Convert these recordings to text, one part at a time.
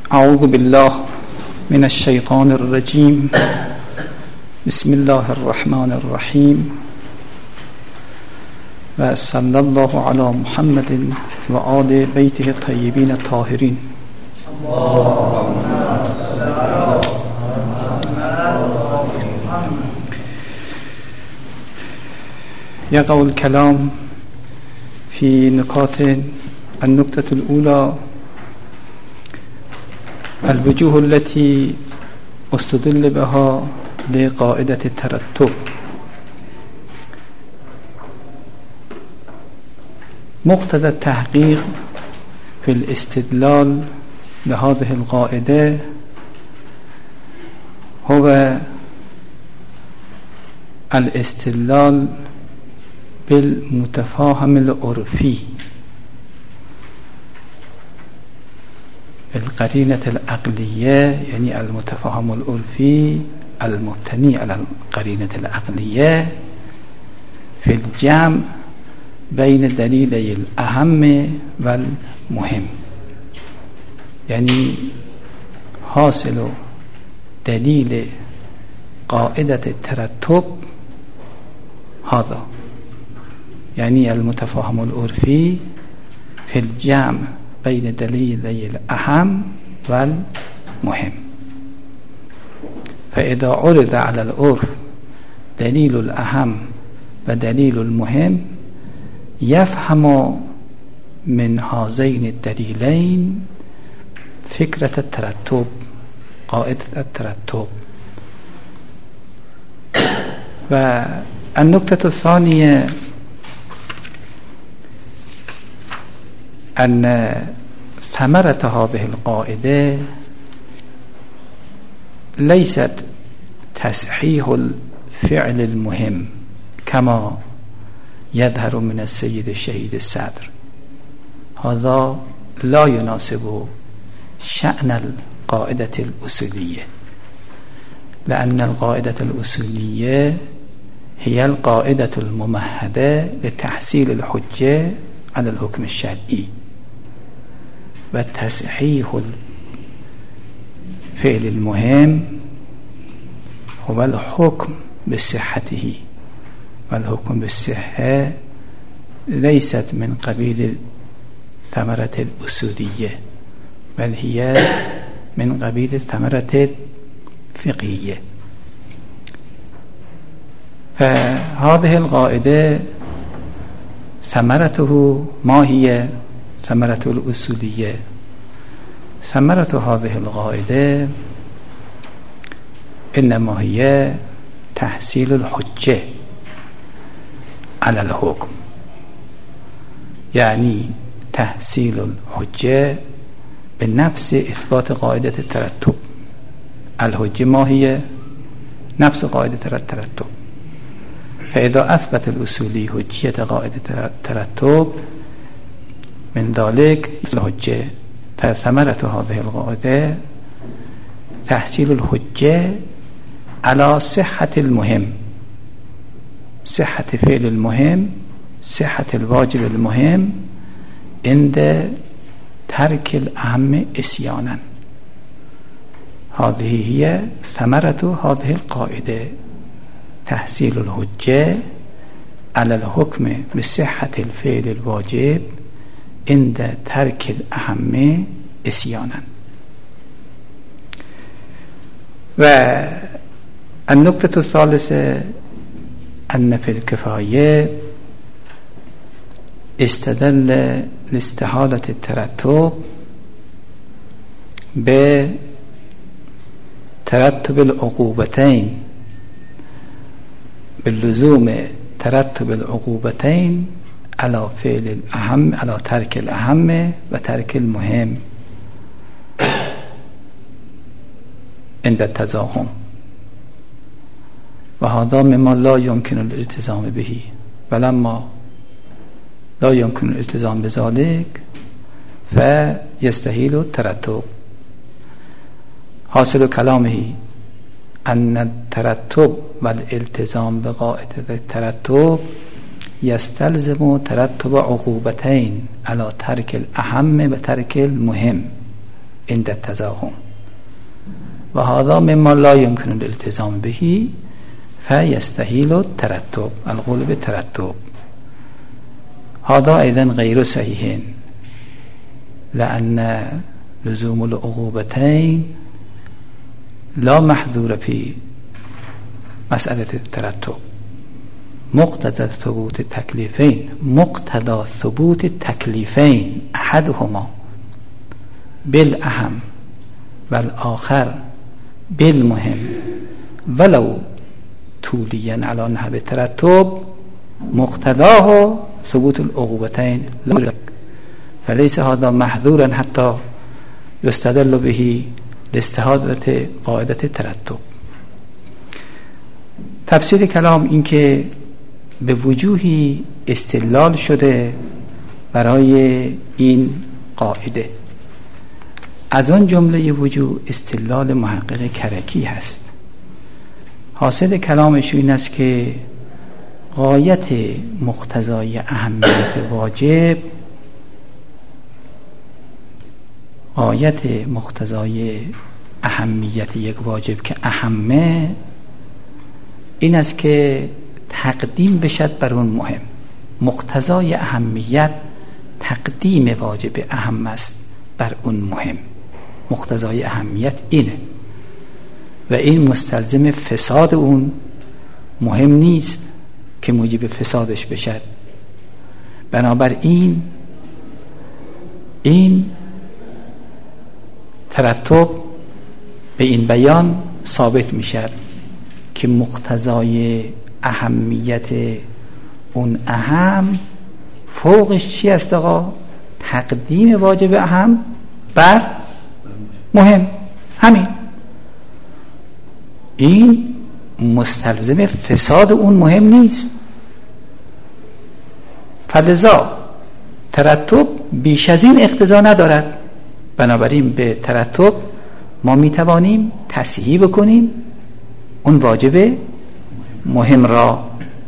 اعوذ بالله من الشیطان الرجیم. بسم الله الرحمن الرحیم و صلی الله علی محمد و آل بیته الطیبین الطاهرین. يقع الكلام في نقاط. النقطة الأولى الوجوه التي استدل بها لقاعدة الترتب. مقتضى التحقيق في الاستدلال بهذه القاعدة هو الاستدلال بالمتفاهم العرفي، القرينة العقلية، يعني المتفاهم العرفي المبتني على القرينة العقلية في الجمع بين دليلي الأهم والمهم. يعني حاصل دليل قاعدة الترتب هذا، يعني المتفاهم العرفي في الجمع بين دليلي الأهم والمهم. فإذا عرض على العرف دليل الأهم ودليل المهم يفهم من هذين الدليلين فكرة الترتب، قاعدة الترتب. والنقطة الثانية أن ثمرة هذه القاعدة ليست تصحيح الفعل المهم كما يظهر من السيد الشهيد الصدر. هذا لا يناسب شأن القاعدة الأصولية، لأن القاعدة الأصولية هي القاعدة الممهدة لتحصيل الحجة على الحكم الشرعي، وتصحيح الفعل المهم هو الحكم بصحته، والحكم بالصحة ليست من قبيل ثمرة الأصولية، بل هي من قبيل الثمرة الفقهية. فهذه القاعدة ثمرته ما هي؟ ثمرة الأصولية. ثمرة هذه القاعدة إنما هي تحصيل الحجة على الحكم، يعني تحصيل الحجة بنفس إثبات قاعدة الترتب. الحجة ما هي؟ نفس قاعدة الترتب. فإذا أثبت الأصولي حجية قاعدة الترتب من ذلك الحجة، فثمرة هذه القاعدة تحصيل الحجة على صحة المهم، صحة فعل المهم، صحة الواجب المهم عند ترك الأهم إسيانا. هذه هي ثمرة هذه القاعدة، تحصيل الحجة على الحكم بصحة الفعل الواجب عند ترك الأهم إسيانا. والنقطة الثالثة أن في الكفاية استدل لاستحالة الترتب بترتب العقوبتين، باللزوم ترتب العقوبتين على فعل الأهم، على ترك الأهم وترك المهم عند التزاحم، وهذا مما لا يمكن الالتزام به. ولما لا يمكن الالتزام بذلك فيستحيل الترتب. حاصل كلامه أن الترتب والالتزام بقاعدة الترتب يستلزم ترتب عقوبتين على ترك الأهم و ترك المهم. عند التزاحم و هذا مما لا يمكن الالتزام به فيستحيل الترتب القول بالترتب هذا أيضا غير صحيح لأن لزوم العقوبتين لا محظور في مسألة الترتب مقتضى ثبوت التكليفين أحدهما بالأهم والآخر بالمهم ولو طوليا على نحو الترتب مقتضاه ثبوت العقوبتين فليس هذا محظورا حتى يستدل به لاستحالة قاعدة الترتب. تفسیر کلام این که به وجوهی استدلال شده برای این قاعده. از آن جمله وجوه استدلال محقق کرکی هست. حاصل کلامش این است که غایت مقتضای اهمیت واجب، غایت مقتضای اهمیت یک واجب که اهمه این است که تقدیم بشد بر اون مهم. مقتضای اهمیت تقدیم واجب اهم است بر اون مهم. مقتضای اهمیت اینه و این مستلزم فساد اون مهم نیست که موجب فسادش بشد. بنابراین این ترتب به این بیان ثابت میشد که مقتضای اهمیت اون اهم فوقش چی است آقا؟ تقدیم واجب اهم بر مهم. همین این مستلزم فساد اون مهم نیست. فلذا ترتب بیش از این اقتضا ندارد. بنابراین به ترتب ما میتوانیم تصحیح بکنیم اون واجب مهم را.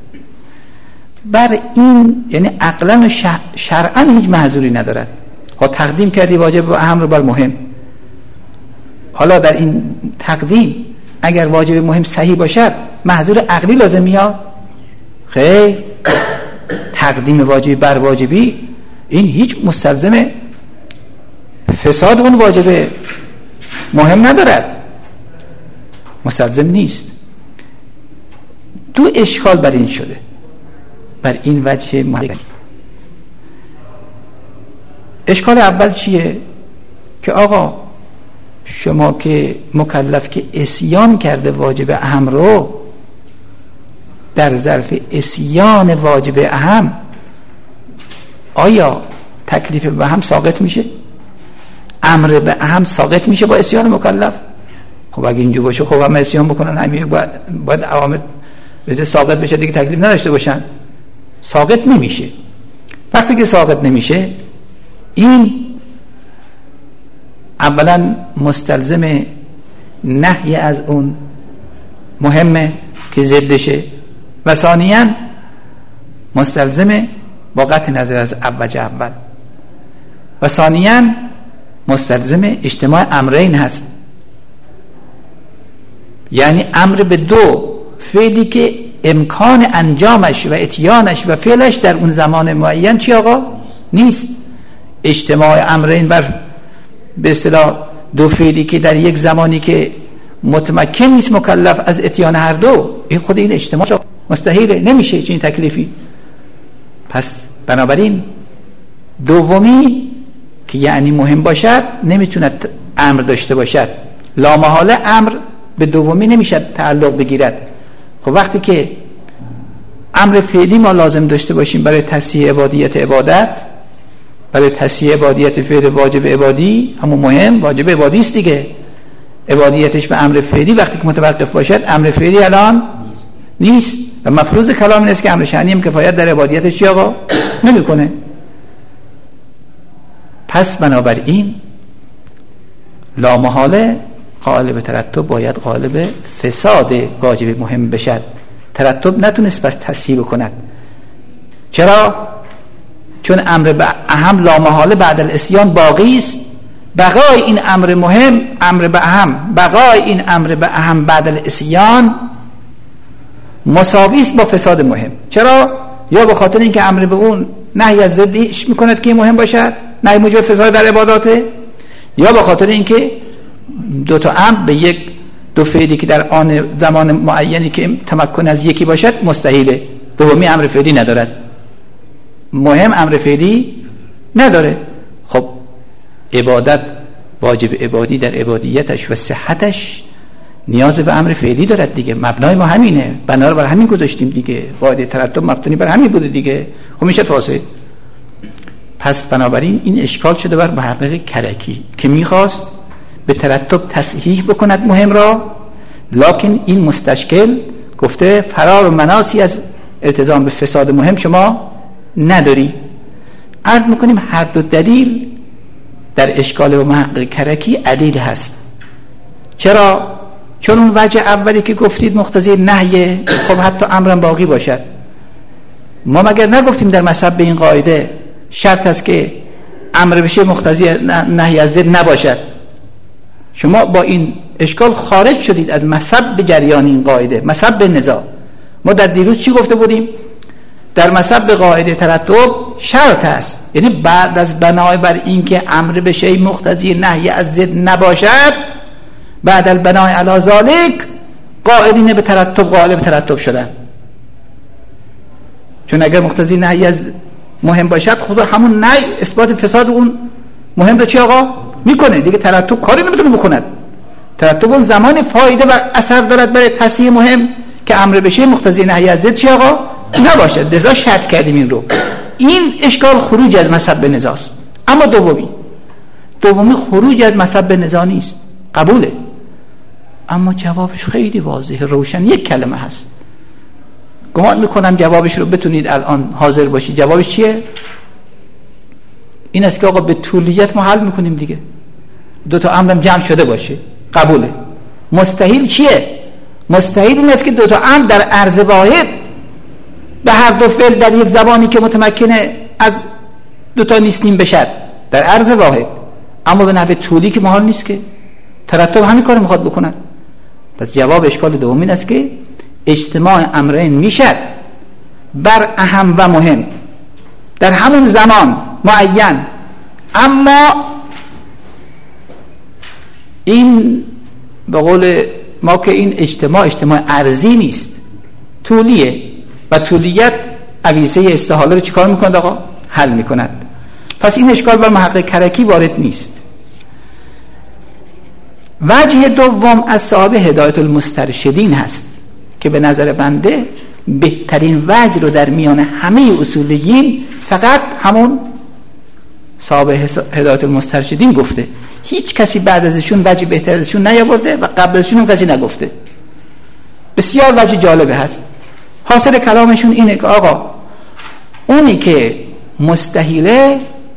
بر این یعنی عقلا و شرعا هیچ محظوری ندارد. ها تقدیم کردی واجب اهم رو بر مهم. حالا در این تقدیم اگر واجب مهم صحیح باشد محظور عقلی لازم میاد؟ خیر، تقدیم واجبی بر واجبی این هیچ مستلزم فساد اون واجب مهم ندارد، مستلزم نیست. دو اشکال بر این شده، بر این وجه محقق. اشکال اول چیه؟ که آقا شما که مکلف که عصیان کرده واجب اهم رو، در ظرف عصیان واجب اهم آیا تکلیف به هم ساقط میشه؟ امر به اهم ساقط میشه با عصیان مکلف؟ خب اگه اینجور باشه خب هم عصیان بکنن، همین باید اوامر بذاره ساقط بشه دیگه، تکلیف نداشته باشن. ساقط نمیشه. وقتی که ساقط نمیشه این اولا مستلزم نهی از اون مهمه که ضدشه و ثانیاً مستلزم با قطع نظر از وجه اول و ثانیاً مستلزم اجتماع امرین هست. یعنی امر به دو فعلی که امکان انجامش و اتیانش و فعلش در اون زمان معین چی آقا؟ نیست. اجتماع امرین بر به اصطلاح دو فعلی که در یک زمانی که متمکن نیست مکلف از اتیان هر دو، این خود این اجتماع مستحیله، نمیشه چنین تکلیفی. پس بنابراین دومی که یعنی مهم باشد نمیتونه امر داشته باشد. لامحاله امر به دومی نمیشه تعلق بگیرد. خب وقتی که امر فعلی ما لازم داشته باشیم برای تصحیح عبادیت عبادت، برای تصحیح عبادیت فعل واجب عبادی، همون مهم واجب عبادی است دیگه، عبادیتش به امر فعلی وقتی که متوقف باشد امر فعلی الان نیست و مفروض کلام این است که امر شأنی هم کفایت در عبادیتش چی آقا؟ نمیکنه. پس بنابراین لامحاله قائل به ترتب باید قائل به فساد واجب مهم بشد. ترتب نتونست بس تصحیح کند. چرا؟ چون امر به اهم لامحاله بعد الاسیان باقی است بقای این امر مهم، امر به اهم، بقای این امر به اهم بعد الاسیان مساوی است با فساد مهم. چرا؟ یا به خاطر اینکه امر به اون نهی از ضدش میکند که مهم باشد، نهی موجب فساد در عباداته، یا به خاطر اینکه دو تا امر به یک دو فعلی که در آن زمان معینی که تمکن از یکی باشد مستحیله. دومی امر فعلی ندارد، مهم امر فعلی نداره. خب عبادت، واجب عبادی در عبادیتش و صحتش نیاز به امر فعلی دارد دیگه. مبنای ما همینه، بنا رو بر همین گذاشتیم دیگه. قاعده ترتب مبتنی بر همین بوده دیگه. خب میشه فاسد. پس بنابراین این اشکال شده بر محقق کرکی که میخواست به ترتب تصحیح بکند مهم را، لکن این مستشکل گفته فرار و مناسی از التزام به فساد مهم شما نداری. عرض میکنیم هر دو دلیل در اشکال و محقق کرکی علیل هست. چرا؟ چون اون وجه اولی که گفتید مقتضی نهیه، خب حتی امرم باقی باشد. ما مگر نگفتیم در مذهب به این قاعده شرط است که امر بشه مقتضی نهی از ضد نباشد؟ شما با این اشکال خارج شدید از مذهب به جریان این قاعده، مذهب به نزاع. ما در دیروز چی گفته بودیم؟ در مذهب به قاعده ترتب شرط است، یعنی بعد از بنای بر این که امر به شیء مقتضی نهی از ضد نباشد، بعد البنای علی ذلک قائلین به ترتب قائل به ترتب شدن. چون اگر مقتضی نهی از مهم باشد، خدا همون نهی اثبات فساد اون مهم رو چی آقا میکنه دیگه. ترتب کاری نمیتونه بکند. ترتب اون زمان فایده و اثر دارد برای تصحیح مهم که امر بشه مقتضی نهی از ضد چی آقا نباشد. لذا شرط کردیم این رو. این اشکال خروج از مذهب به نزاع است. اما دومی خروج از مذهب به نزاع نیست، قبوله، اما جوابش خیلی واضح روشن، یک کلمه هست. گمان میکنم جوابش رو بتونید الان حاضر باشید. جوابش چیه؟ این است که آقا به طولیت ما حل میکنیم دیگه. دو تا امرم جمع شده باشه، قبوله. مستحیل چیه؟ مستحیل این است که دو تا امر در عرض واحد به هر دو فعل در یک زبانی که متمکنه از دو تا نیستیم بشد در عرض واحد، اما به نحو طولی که محال نیست که. ترتب همین کار میخواد بکنن. پس جواب اشکال دوم این است که اجتماع امرین میشد بر اهم و مهم در همون زمان معین، اما این به قول ما که این اجتماع ارضی نیست، طولیه و طولیت عویزه استحاله رو چیکار میکند آقا؟ حل میکند. پس این اشکال بر محقق کرکی وارد نیست. وجه دوم از صاحب هدایت المسترشدین هست که به نظر بنده بهترین وجه رو در میان همه اصولیین فقط همون صاحب هدایت المسترشدین گفته. هیچ کسی بعد ازشون وجه بهتر ازشون نیاورده و قبل ازشون هم کسی نگفته. بسیار وجه جالبه هست. حاصل کلامشون اینه که آقا اونی که مستحیله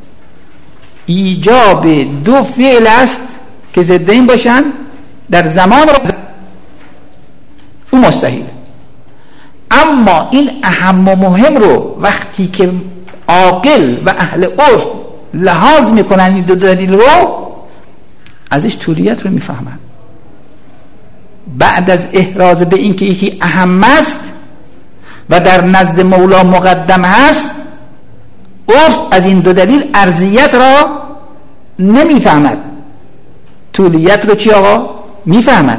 ایجاب دو فعل است که ضدین باشن در زمان اون مستحیله. اما این اهم و مهم رو وقتی که عاقل و اهل عرف لحاظ میکنن این دو دلیل رو، ازش طولیت رو میفهمن. بعد از احراز به این که یکی اهم است و در نزد مولا مقدم هست، عرف از این دو دلیل ارضیت را نمیفهمد، طولیت رو چی آقا میفهمد.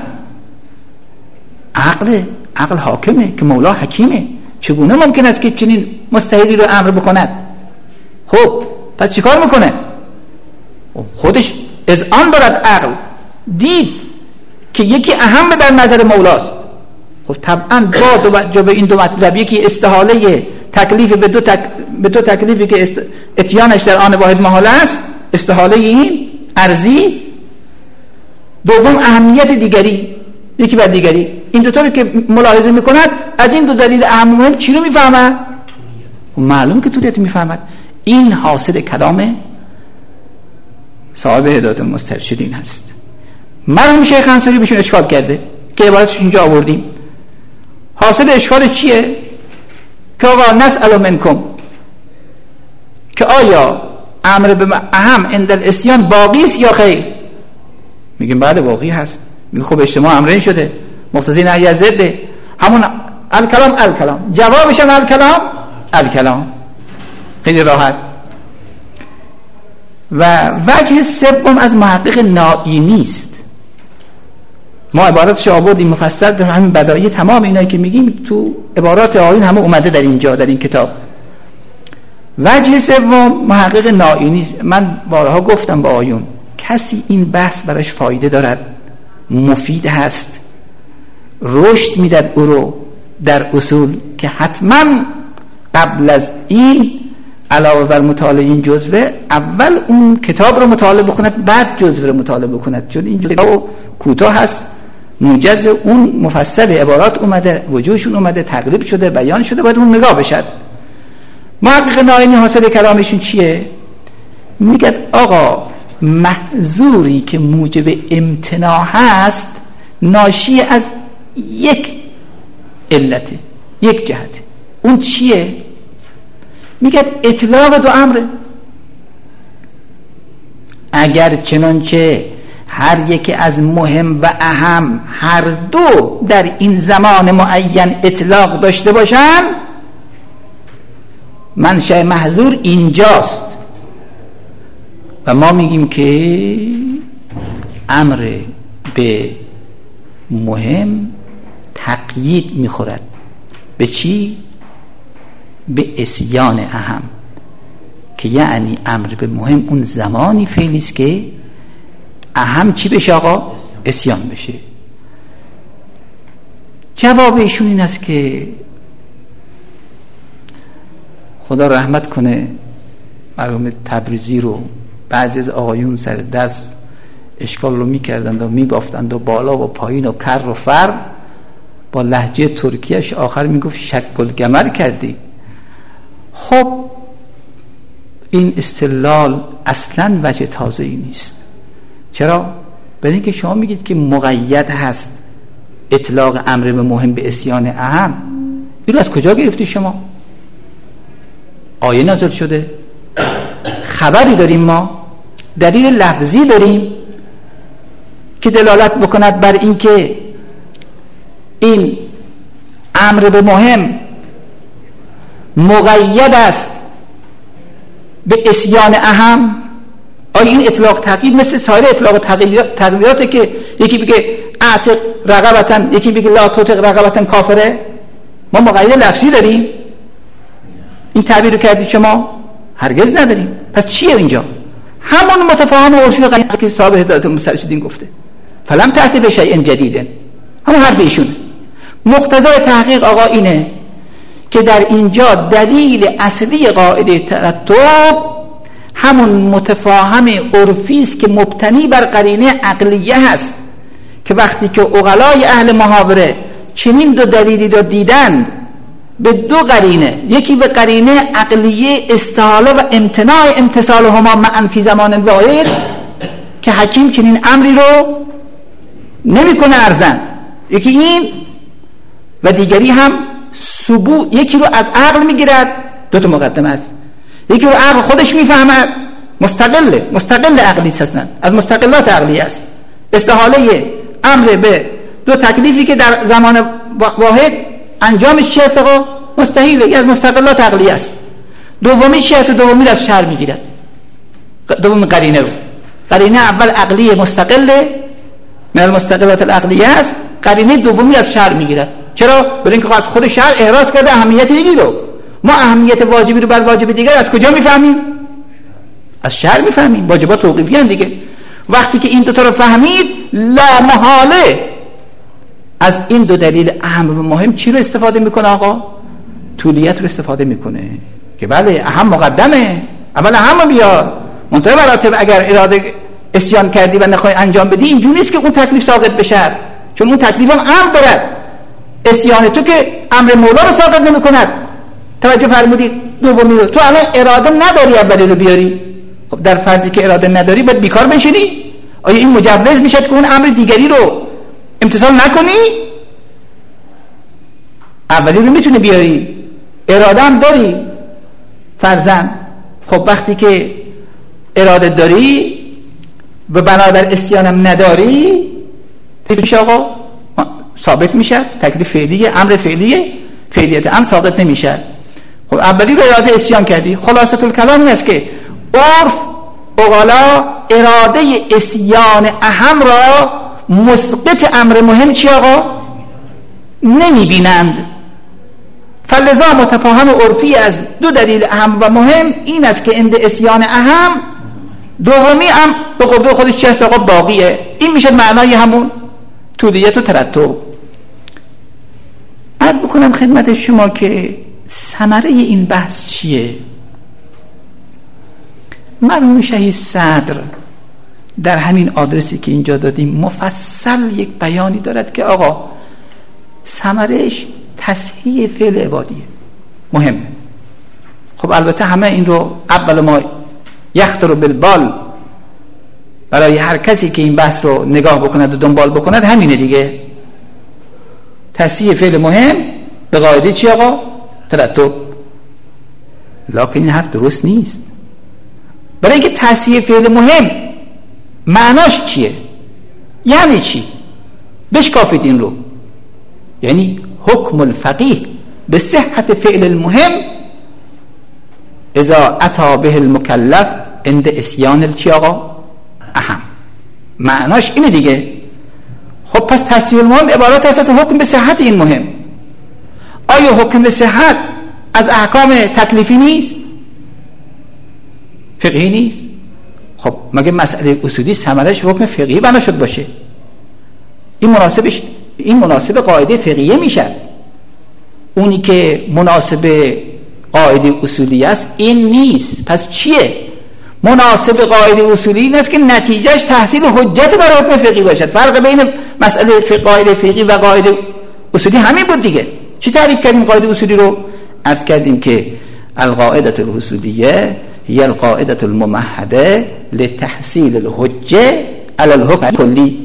عقل حاکمه که مولا حکیمه. چگونه ممکن است که چنین مستحیلی رو امر بکند؟ خب پس چی کار میکنه؟ خودش اذعان دارد. عقل دید که یکی اهم در نظر مولاست. خب طبعا با توجه به این دو مطلب، یکی استحاله تکلیف به دو تکلیفی که اتیانش در آن واحد محال است، استحاله این ارضی، دوم اهمیت دیگری یکی بر دیگری، این دوتا رو که ملاحظه میکند از این دو دلیل اهم مهم چی رو میفهمد؟ معلوم که طولیت میفهمد. این حاصل کلام صاحب هدایت المسترشدین هست. مرحوم شیخ انصاری بهشون اشکال کرده که عبارتش اینجا آوردیم. حاصل اشکال چیه؟ که آقا نسأل منکم که آیا امر به اهم عند الاسیان باقی است یا خیر؟ میگیم بله باقی هست. میگه خب اجتماع امرین شده، مقتضی نهی از ضده، همون الکلام جوابش هم الکلام. خیلی راحت. و وجه سوم از محقق نائینی است. ما عباراتش آوردیم مفصل در همین بدایع، تمام اینایی که میگیم تو عبارات آیین همه اومده در اینجا در این کتاب. وجه سوم محقق نائینی. من بارها گفتم با آیون، کسی این بحث براش فایده دارد، مفید هست، رشد میداد او رو در اصول، که حتما قبل از این علاوه بر مطالعه این جزوه اول اون کتاب رو مطالعه بکند، بعد جزوه رو مطالعه بکند، چون این جزوه کوتاه هست، موجز اون مفصل عبارات اومده، وجوهشون اومده، تقریب شده، بیان شده، باید اون نگاه بشد. محقق نائینی حاصل کلامشون چیه؟ میگه آقا محظوری که موجب امتناع هست ناشی از یک علت، یک جهت. اون چیه؟ میگه اطلاق دو امره. اگر چنانچه هر یک از مهم و اهم هر دو در این زمان معین اطلاق داشته باشن، منشأ محظور اینجاست. و ما میگیم که امر به مهم تقیید میخورد. به چی؟ به اسیان اهم، که یعنی امر به مهم اون زمانی فعلی است که اهم چی بشه آقا؟ اسیان بشه. جواب ایشون این است که خدا رحمت کنه مرحوم تبریزی رو بعضی از آقایون سر درس اشکال رو میکردند و میبافتند و بالا و پایین و کر و فر، با لهجه ترکیش آخر میگفت شکل گمر کردی. خب این استدلال اصلا وجه تازه‌ای نیست. چرا؟ برای اینکه شما میگید که مقید هست اطلاق امر به مهم به اسیان اهم. این رو از کجا گرفتی شما؟ آیه نازل شده، خبری داریم، ما دلیل لفظی داریم که دلالت بکند بر اینکه این امر به مهم مقید است به اسیان اهم. آیا این اطلاق تقیید مثل سایر اطلاق تقییداته که یکی بگه اعتق رقبتن، یکی بگه لا تطق رقبتن کافره؟ ما مقید لفظی داریم؟ این تعبیر رو کردید شما؟ هرگز نداریم. پس چیه اینجا؟ همون متفاهم عرفی قیمت که صاحب هدایت المرشدین گفته، فلم تأتی بشیء جدید. همون حرف ایشونه. مقتضای تحقیق آقا اینه که در اینجا دلیل اصلی قاعده ترتب همون متفاهم عرفی است که مبتنی بر قرینه عقلیه هست، که وقتی که عقلای اهل محاوره چنین دو دلیلی رو دیدند به دو قرینه، یکی به قرینه عقلیه استحاله و امتناع امتصالهما معا فی زمان واحد، که حکیم چنین امری رو نمیکنه ارزن، یکی این، و دیگری هم ثبوت، یکی رو از عقل میگیرد، دو تا مقدمه است، یکی رو عقل خودش میفهمد، مستقل عقلی هستن، از مستقلات عقلی است. استحاله امر به دو تکلیفی که در زمان واحد انجامش چی است آقا؟ مستحیله، یکی از مستقلات عقلی است. دومی چی است؟ دومی رو از شرع میگیرد. دومی قرینه رو، قرینه اول عقلی مستقله من المستقلات العقلیه است، قرینه دومی رو از شرع میگیرد. چرا؟ برای اینکه خود شرع احراز کرده اهمیت دیگری رو. ما اهمیت واجبی رو بر واجب دیگر از کجا میفهمیم؟ از شرع میفهمیم. واجبات توقیفی هستند دیگه. وقتی که این دو تا رو فهمید، لا محاله از این دو دلیل اهم و مهم چی رو استفاده میکنه آقا؟ طولیت رو استفاده میکنه که بله اهم مقدمه، اول اهم رو بیار، منتهی مراتب اگر اراده اسیان کردی و نخوای انجام بدی، اینجوری نیست که اون تکلیف ساقط بشه، چون اون تکلیف هم امر دارد. اسیان تو که امر مولا رو ساقط نمی کند. توجه فرمودید؟ دومی رو تو الان اراده نداری اولی رو بیاری، خب در فرضی که اراده نداری باید بیکار بشینی؟ آیا این مجوز میشه که اون امر دیگری رو امتثال نکنی؟ اولی رو میتونه بیاری، اراده هم داری فرضاً. خب وقتی که اراده داری و بنابر اسیانم نداری، تکلیفش آقا ثابت میشه. تکلیف فعلیه، امر فعلیه، فعلیت امر ثابت نمیشه. خب اولی به اراده اسیان کردی. خلاصه الکلام این است که عرف اغلا اراده اسیان اهم را مسقط امر مهم چی آقا؟ نمیبینند. فلذا متفاهم عرفی از دو دلیل اهم و مهم این است که عند اسیان اهم دومی هم به قوه خودش چی هست آقا؟ باقیه. این میشه معنای همون طولیت و ترتب. عرض بکنم خدمت شما که ثمره این بحث چیه؟ مرحوم شهید صدر در همین آدرسی که اینجا دادیم مفصل یک بیانی دارد که آقا ثمرش تصحیح فعل عبادیه، مهمه. خب البته همه این رو اول ما یخطر بالبال برای هر کسی که این بحث رو نگاه بکند و دنبال بکند همینه دیگه. تصحیح فعل مهم به قاعده چی آقا؟ ترتب. لکن این حرف درست نیست. برای اینکه تصحیح فعل مهم معناش چیه؟ یعنی چی؟ بشکافید این رو. یعنی حکم الفقیه به صحت فعل المهم اذا اتی به المکلف عند اسیان چی آقا؟ اهم. معناش اینه دیگه. خب پس تصحیح المهم عبارت است از حکم به صحت این مهم. آیا حکم به صحت از احکام تکلیفی نیست؟ فقهی نیست؟ خب مگه مسئله اصولی ثمرش حکم فقهی بنا شد باشه؟ این مناسب قاعده فقهیه میشه. اونی که مناسب قاعده اصولی است این نیست. پس چیه؟ مناسب قاعده اصولی این است که نتیجهش تحصیل حجت برای حکم فقهی باشد. فرق بین مسئله قاعده فقهی و قاعده اصولی همین بود دیگه. چی تعریف کردیم قاعده اصولی رو؟ عرض کردیم که القاعده الاصولیه هي القاعده الممهده لتحصیل الحجه علی الحکم کلی.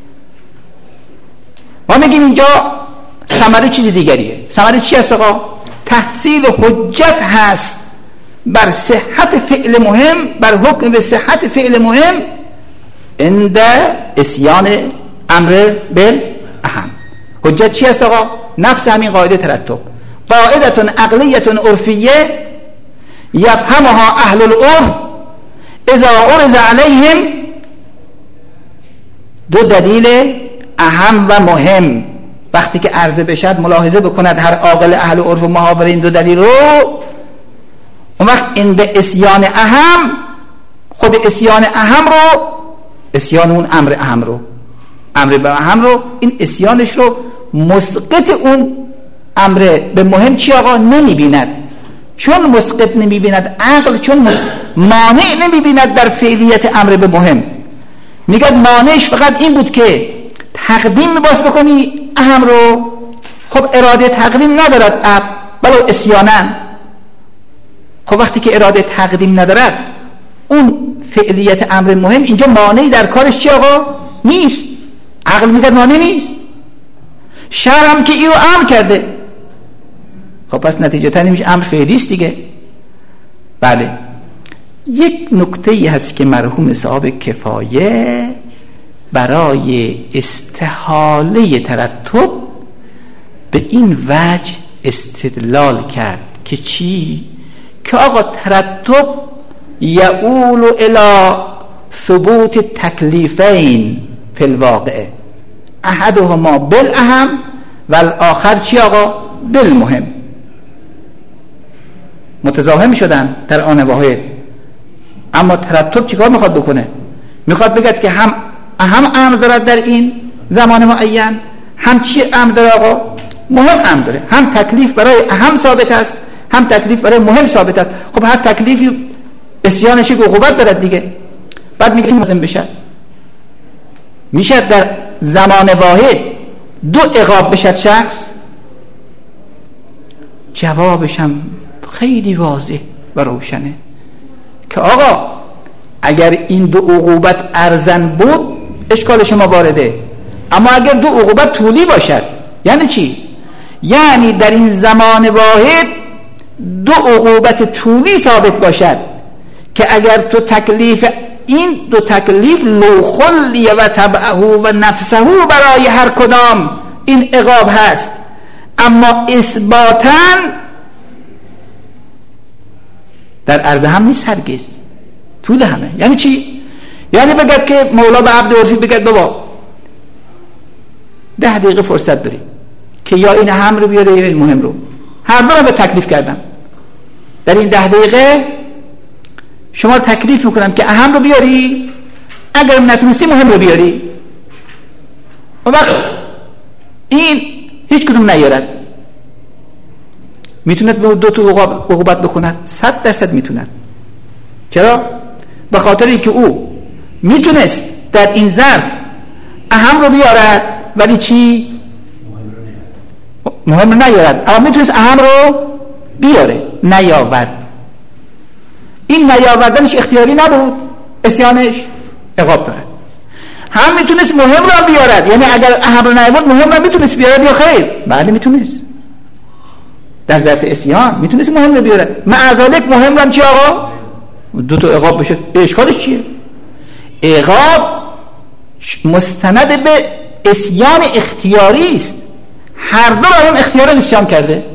ما میگیم اینجا ثمره چیز دیگریه. ثمره چی است آقا؟ تحصیل حجت هست بر صحت فعل مهم، بر حکم به صحت فعل مهم عند اسیان امر بالاهم. حجت چی است آقا؟ نفس همین قاعده ترتب. قاعده عقلیه عرفیه یفهمها اهل العرف اذا عرض علیهم دو دلیل اهم و مهم وقتی که عرضه بشد ملاحظه بکند هر عاقل اهل عرف و محاور این دو دلیل رو، اون وقت این به اسیان اهم، خود اسیان اهم رو، اسیان اون امر اهم رو، امر به اهم رو، این اسیانش رو مسقط اون امر به مهم چی آقا؟ نمیبیند. چون مسقط نمیبیند عقل، چون مانع نمیبیند در فعلیت امر به مهم، میگه مانعش فقط این بود که تقدیم باز بکنی اهم رو. خب اراده تقدیم ندارد عقل بلو اسیانن. خب وقتی که اراده تقدیم ندارد اون فعلیت امر مهم اینجا مانعی در کارش چی آقا؟ نیست. عقل میگه مانع نیست. شرع هم که این رو امر کرده. خب پس نتیجتا نمیشه امر فعلی است دیگه. بله. یک نکته هست که مرحوم صاحب کفایه برای استحاله ترتب به این وجه استدلال کرد که چی؟ که آقا ترتب یعول الی ثبوت تکلیفین فی الواقع، احدهما بالاهم و الاخر چی آقا؟ بالمهم. متضاهم شدن در آن واحد. اما ترتب چیکار میخواد بکنه؟ میخواد بگه که هم اهم امر دارد در این زمان معین، هم چی امر داره آقا؟ مهم امر داره. هم تکلیف برای اهم ثابت است، هم تکلیف برای مهم ثابت است. خب هر تکلیفی اسیانش یک عقوبت دارد دیگه. بعد میگه لازم بشه، میشه در زمان واحد دو عقاب بشد شخص؟ جوابش هم خیلی واضح و روشنه که آقا اگر این دو عقوبت ارزن بود اشکال شما وارده، اما اگر دو عقوبت طولی باشد یعنی چی؟ یعنی در این زمان واحد دو عقوبت طولی ثابت باشد که اگر تو تکلیف این دو تکلیف لوخلی و تبعه و نفسه برای هر کدام این عقاب هست، اما اثباتاً در عرض هم نیست هرگز، طول همه. یعنی چی؟ یعنی بگد که مولا به عبد عرفی بگد بابا 10 دقیقه فرصت داری که یا این اهم رو بیاره یا این مهم رو، هر دو رو به تکلیف کردم، در این 10 دقیقه شما تکلیف میکنم که اهم رو بیاری، اگر نتونستی مهم رو بیاری. و وقت این هیچ کدوم نیارد، میتوند به 2 تا عقوبت بکند، 100% میتوند. چرا؟ به خاطر اینکه او میتونست در این ظرف اهم رو بیارد ولی چی؟ مهم رو نیارد، اما میتونست اهم رو بیاره، نیاورد. این نیاوردنش اختیاری نبود، عصیانش عقاب دارد. هم میتونست مهم رو بیارد، یعنی اگر اهم رو نیاورد مهم رو میتونست بیارد یا خیر؟ بله میتونست، در ظرف عصیان میتونست مهم رو بیارد. معذالک مهم رو هم چی آقا؟ 2 تا عقاب بشه، اشکالش چیه؟ عقاب مستند به عصیان اختیاری است، هر دو را اون اختیار عصیان کرده.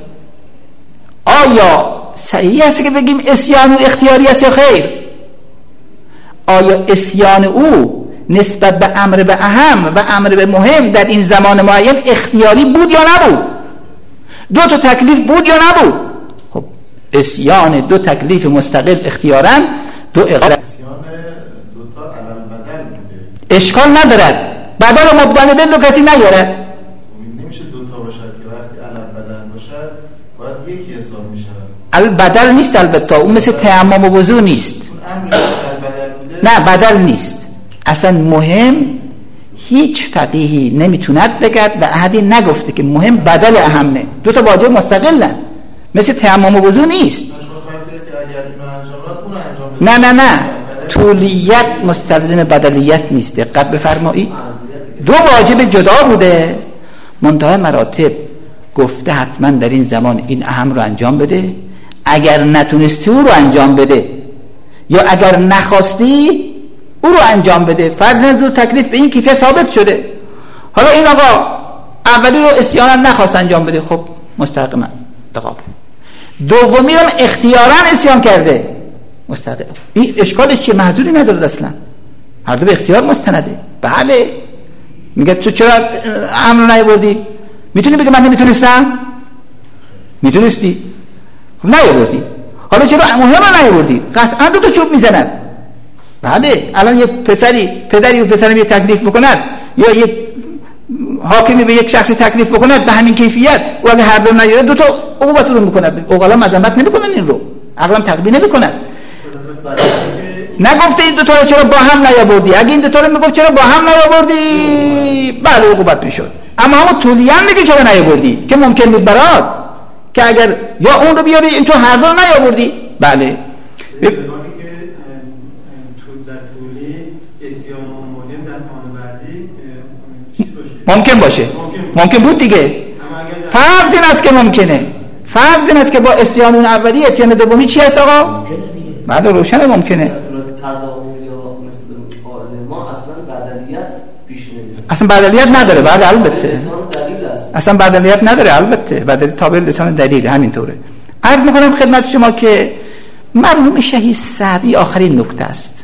آیا صحیح است که بگیم عصیان او اختیاری است یا خیر؟ آیا عصیان او نسبت به امر به اهم و امر به مهم در این زمان معین اختیاری بود یا نبود؟ 2 تا تکلیف بود یا نبود؟ خب عصیان 2 تکلیف مستقل اختیارن، 2 عقاب. عصیان 2 تا علل بدل بوده، اشکال ندارد، بدل و مبدل به رو کسی نیارد. نمیشه 2 تا باشد که وقتی علل بدل باشد باید یکی حساب میشه. البدل نیست، البته اون مثل تیمم و وضو نیست. نه بدل نیست اصلا. مهم هیچ فقیهی نمیتوند بگد و احدی نگفته که مهم بدل اهمه، 2 تا واجب مستقلن، مثل تیمم و وضو نیست. نه طولیت مستلزم بدلیت نیست، دقت بفرمایید. 2 واجب جدا بوده، منتهی مراتب گفته حتما در این زمان این اهم رو انجام بده، اگر نتونستی او رو انجام بده یا اگر نخواستی او رو انجام بده. فرض 2 تکلیف به این کیفیت ثابت شده. حالا این آقا اولی رو عصیانا نخواست انجام بده، خب مستحق عقاب. دومی رو اختیارا عصیان کرده، مستحق. این اشکالش چیه؟ محذوری نداره اصلا، هر دو به اختیار مستنده. بله میگه تو چرا امر نیاوردی؟ میتونی بگه من نمیتونستم؟ میتونستی، خب نیاوردی. حالا چرا مهم رو نیاوردی؟ قطعا 2 تا چوب میزنن. بله الان یه پدری و پسرم یه تکلیف بکند یا یه حاکمی به یک شخصی تکلیف بکند به همین کیفیت، و اگه هر دو نیاره 2 تا عقوبت رو میکند. عقلا مذمت نمیکنن این رو، عقلا تقبیل نمیکنن. نگفته این 2 تا رو چرا با هم نیاوردی، اگه این 2 تا رو میگفت چرا با هم نیاوردی بله عقوبت میشد، اما همون طولیاً میگه چرا نیاوردی که ممکن بود برات که اگر یا اون رو بیاری این تو هر دو نیاوردی. بله ممکن باشه، ممکن بود دیگه. فرض این است که ممکنه، فرض این است که با عصیان اون اولی اتیان دومی چی هست آقا؟ بله روشنه، ممکنه. اصلا بدلیت نداره. بله البته اصلا بدلیت نداره، البته بدلیت تابع لسان دلیل، همینطوره. عرض میکنم خدمت شما که مرحوم شهید سعدی آخرین نکته است.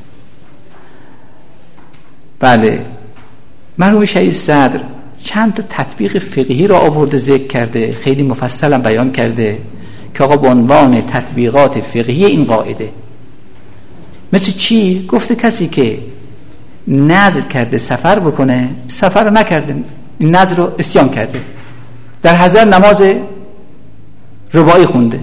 بله مرحوم شهید صدر چند تا تطبیق فقهی را آورده ذکر کرده، خیلی مفصل هم بیان کرده که آقا به عنوان تطبیقات فقهی این قاعده مثل چی؟ گفته کسی که نذر کرده سفر بکنه، سفر نکرده، این نذر رو عصیان کرده، در حضر نماز رباعی خونده،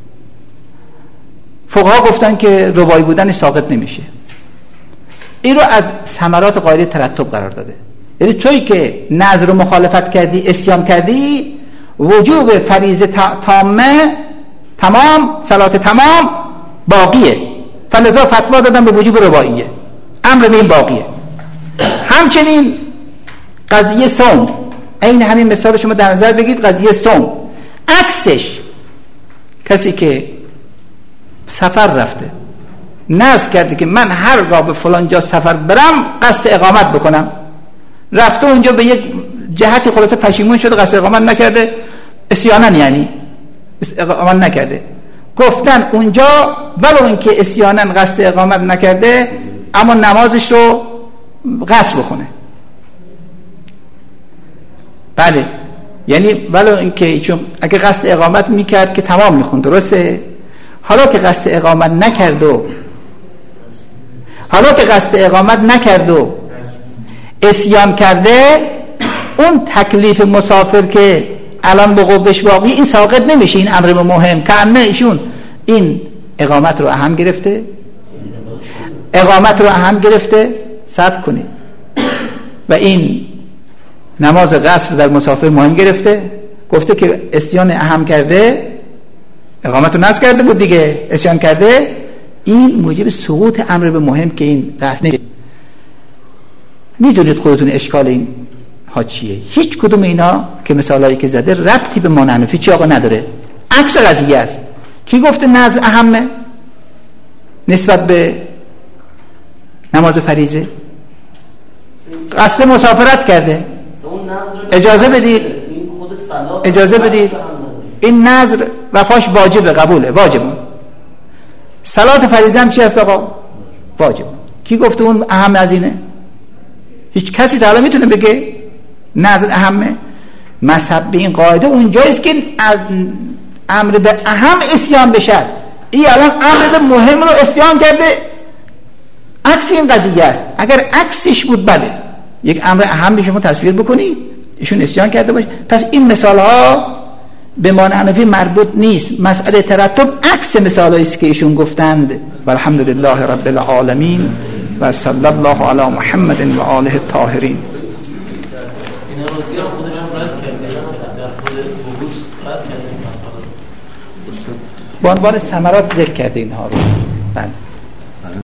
فقها گفتن که رباعی بودن ساقط نمیشه. این رو از ثمرات قاعده ترتب قرار داده. یعنی تویی که نذر رو مخالفت کردی، عصیان کردی، وجوب فریضه تامه تمام، صلات تمام باقیه، فلذا فتوا دادن به وجوب رباعیه، امر به این باقیه. همچنین قضیه صوم، این همین مثال شما در نظر بگید، قضیه صوم عکسش، کسی که سفر رفته نذر کرده که من هرگاه به فلان جا سفر برم قصد اقامت بکنم، رفته اونجا به یک جهتی خلاصه پشیمون شده، قصد اقامت نکرده، عصیانن یعنی اقامت نکرده. گفتن اونجا ولو اینکه عصیانن قصد اقامت نکرده اما نمازش رو قصر بخونه. بله، یعنی ولو اینکه چون اگه قصد اقامت میکرد که تمام میخوند، درسته؟ حالا که قصد اقامت نکرد و عصیان کرده، اون تکلیف مسافر که الان به قوش باقی، این ساقط نمیشه. این امر مهم که نه ایشون این اقامت رو اهم گرفته، صبر کنید، و این نماز قصر در مسافر مهم گرفته، گفته که عصیان اهم کرده، اقامت رو نذر کرده بود دیگه، عصیان کرده، این موجب سقوط امر به مهم که این قصر نمیشه. میدونید خودتون اشکال این ها چیه؟ هیچ کدوم اینا که مثالایی که زده ربطی به مانع حنفی چی آقا نداره، عکس قضیه است. کی گفته نذر اهمه نسبت به نماز فریضه؟ قصد مسافرت کرده. اجازه بدید این نذر وفاش واجبه، قبوله، واجبه. صلات فریضه هم چی هست آقا؟ واجب. کی گفته اون اهم از اینه؟ هیچ کسی تا الان میتونه بگه نذر اهمه؟ مذهب به این قاعده اونجاییست که امر به اهم عصیان بشه. این الان امر به مهم رو عصیان کرده، عکس این قضیه است. اگر عکسش بود بله، یک امر اهم شما تصویر بکنی ایشون عصیان کرده باشه، پس این مثال ها به مانع حنفی مربوط نیست. مسئله ترتب عکس مثالایی است که ایشون گفتند. والحمدلله رب العالمین و صلی الله علی محمد و آله الطاهرین. با عنوان ثمرات ذکر کرده اینها رو. بله.